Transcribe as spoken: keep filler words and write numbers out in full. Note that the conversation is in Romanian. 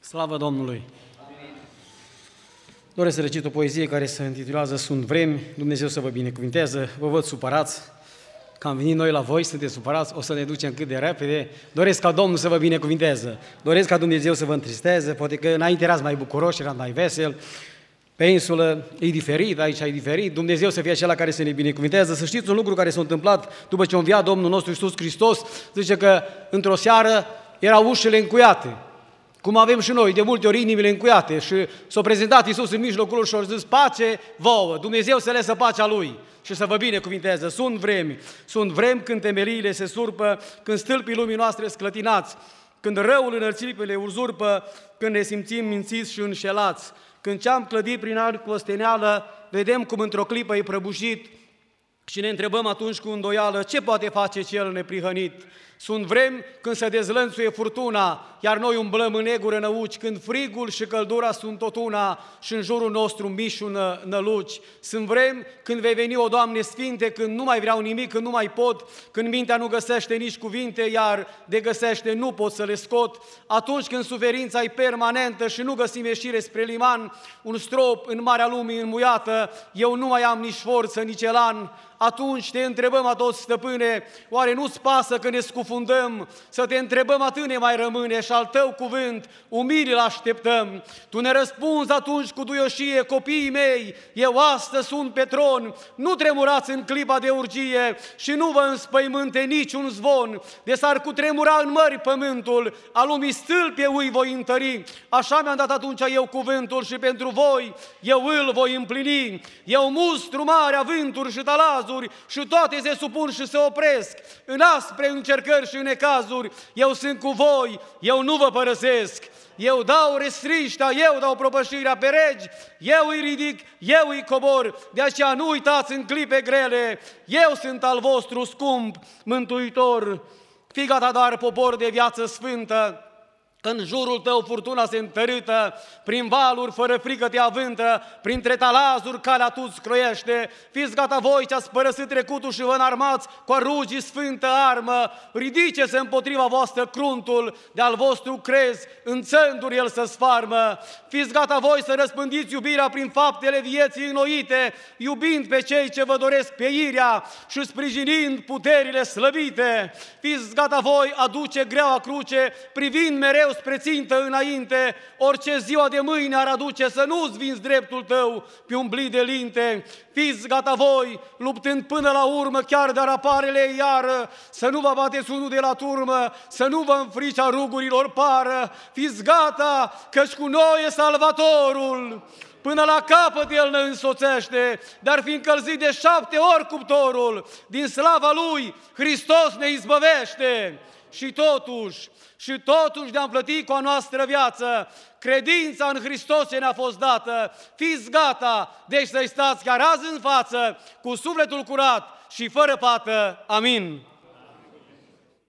Slavă Domnului! Amin. Doresc să recit o poezie care se intitulează Sunt vremi, Dumnezeu să vă binecuvinteze. Vă văd supărați, că am venit noi la voi, sunteți supărați, o să ne ducem cât de repede. Doresc ca Domnul să vă binecuvinteze, doresc ca Dumnezeu să vă întristeze, poate că înainte erați mai bucuroși, erați mai vesel. Pe insulă e diferit, aici e diferit, Dumnezeu să fie acela care să ne binecuvinteze. Să știți un lucru care s-a întâmplat după ce a înviat Domnul nostru Iisus Hristos, zice că într-o seară erau ușile încuiate, cum avem și noi, de multe ori inimile încuiate, și s-a prezentat Iisus în mijlocul lor și a zis, pace vouă, Dumnezeu să lăsă pacea Lui și să vă binecuvinteze. Sunt vremi, sunt vremi când temeliile se surpă, când stâlpii lumii noastre sclătinați, când răul înălțimii le uzurpă, când ne simțim mințiți și înșelați, când ce-am clădit prin ani cu osteneală, vedem cum într-o clipă e prăbușit și ne întrebăm atunci cu îndoială, ce poate face cel neprihănit? Sunt vremi când se dezlănțuie furtuna, iar noi umblăm în negură năuci, când frigul și căldura sunt tot una și în jurul nostru mișună năluci. Sunt vremi când vei veni, o Doamne Sfinte, când nu mai vreau nimic, când nu mai pot, când mintea nu găsește nici cuvinte, iar de găsește nu pot să le scot. Atunci când suferința e permanentă și nu găsim ieșire spre liman, un strop în marea lumii înmuiată, eu nu mai am nici forță, nici elan. Atunci te întrebăm a toți, stăpâne, oare nu-ți pasă că ne scufundăm? Să te întrebăm atât ne mai rămâne și al tău cuvânt, umili-l așteptăm. Tu ne răspunzi atunci cu duioșie, copiii mei, eu astăzi sunt pe tron, nu tremurați în clipa de urgie și nu vă înspăimânte niciun zvon, de s-ar cutremura în mări pământul, a lumii stâlpi eu îi voi întări. Așa mi-am dat atunci eu cuvântul și pentru voi eu îl voi împlini. Eu mustru marea vânturi și talazuri, și toate se supun și se opresc. În aspre încercări și în necazuri, eu sunt cu voi, eu nu vă părăsesc. Eu dau restriștea, eu dau propășirea pe regi, eu îi ridic, eu îi cobor. De aceea nu uitați în clipe grele, eu sunt al vostru scump mântuitor. Fii gata, dar, popor de viață sfântă, în jurul tău furtuna se întărâtă, prin valuri fără frică te avântă, printre talazuri calea tu scroiește. Fiți gata voi ce-ați părăsit trecutul și vă înarmați cu a rugii sfântă armă, ridice-se împotriva voastră cruntul, de-al vostru crez, în țânduri el să sfarmă. Fiți gata voi să răspândiți iubirea prin faptele vieții înnoite, iubind pe cei ce vă doresc pieirea și sprijinind puterile slăbite. Fiți gata voi aduce greaua cruce, privind mereu spre țintă înainte, orice ziua de mâine ar aduce să nu-ți vinzi dreptul tău pe un blid de linte. Fiți gata voi, luptând până la urmă, chiar de raparele iară, să nu vă bateți unul de la turmă, să nu vă înfricea rugurilor pară. Fiți gata, căci cu noi e Salvatorul. Până la capăt El ne însoțește, dar fi încălzit de șapte ori cuptorul, din slava Lui Hristos ne izbăvește. Și totuși, și totuși de-am plătit cu a noastră viață, credința în Hristos ce ne-a fost dată. Fiți gata, deci să-i stați chiar azi în față, cu sufletul curat și fără pată. Amin.